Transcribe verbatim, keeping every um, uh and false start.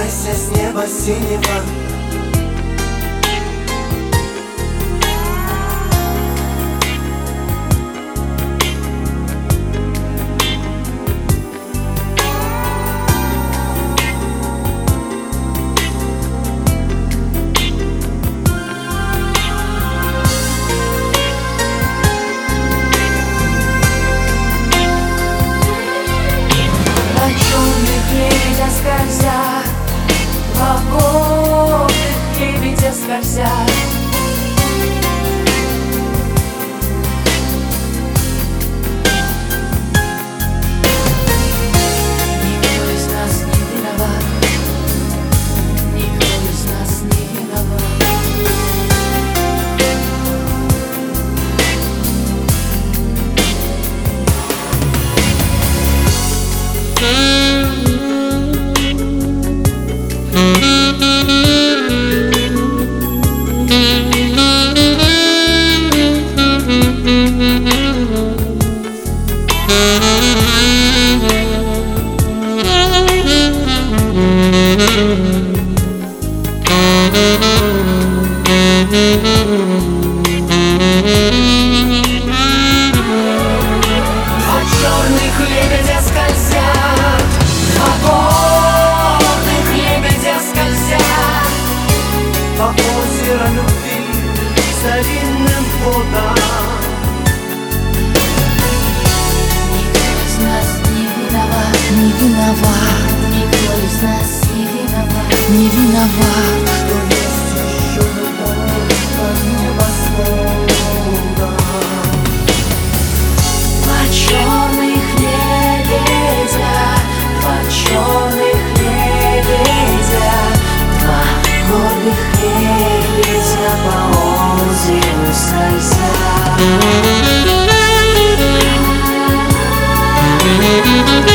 Спускайся с неба синего. Скользят, в огонных лебедя скользят. Никто из нас не виноват, никто из нас не виноват. Два черных лебедя скользят, два горных лебедя скользят по озеру любви старинным водам. Никто из нас не виноват, не виноват. Никто из нас не виноват, не виноват. Что есть еще любовь под небосводом. Два черных лебедя, два черных лебедя, два гордых лебедя по озеру скользят.